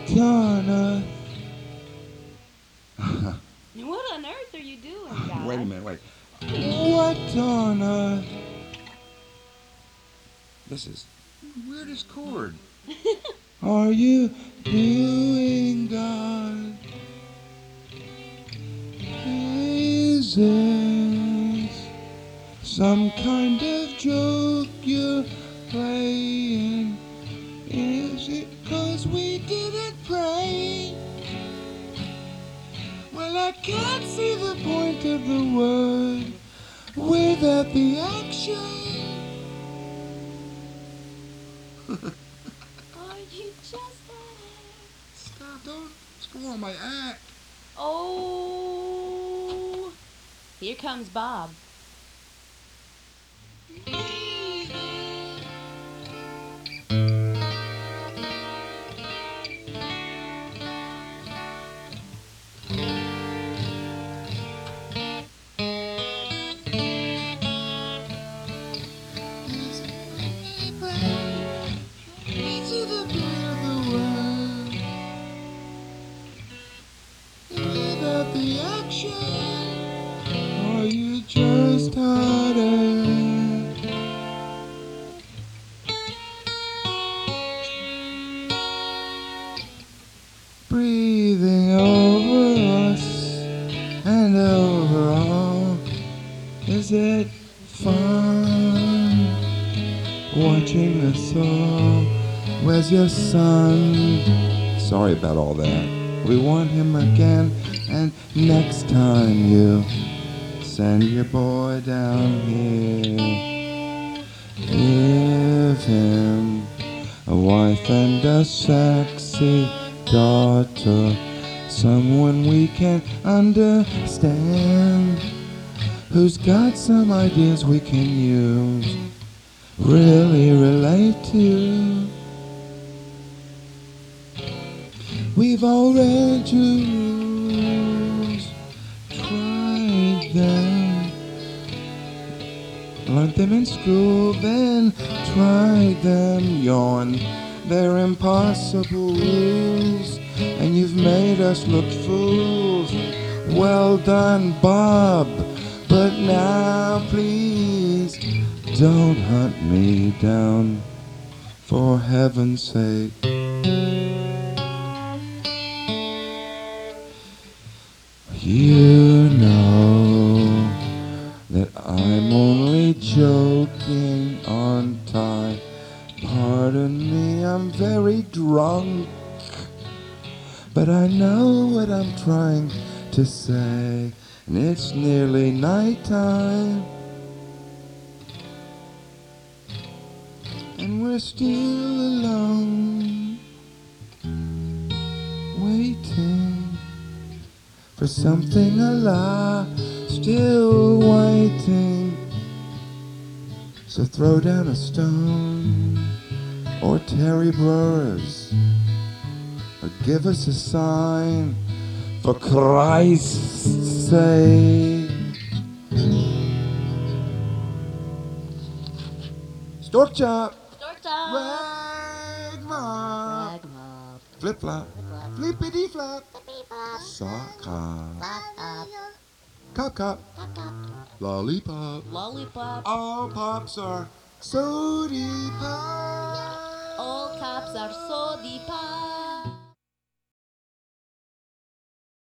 on earth? What on earth are you doing, God? Wait a minute, wait. What on earth? This is the weirdest chord. Are you doing, God? Is it some kind of joke you're playing? Is it 'cause we didn't pray? Well, I can't see the point of the word without the action. Are you just Stop, don't spoil my act. Oh, here comes Bob. Into the point of the word without the action. Are you just heartache? Breathing over us and over all. Is it fun watching us all? Where's your son? Sorry about all that. We want him again, and next time you send your boy down here, give him a wife and a sexy daughter, someone we can understand, who's got some ideas we can use, really relate to. We've all read your rules, tried them, learned them in school, then tried them, yawn. They're impossible rules, and you've made us look fools. Well done, Bob, but now please don't hunt me down, for heaven's sake. You know that I'm only joking on time. Pardon me, I'm very drunk, but I know what I'm trying to say, and it's nearly nighttime, and we're still alone, waiting for something alive, still waiting. So throw down a stone, or Terry Burris, or give us a sign, for Christ's sake. Stork chop, Stork chop. rag mop, Rag mop. flip flop, flippity flop, sock hop, cop cop, lollipop. Lollipop. All pops are sody pop. All cops are sody pop.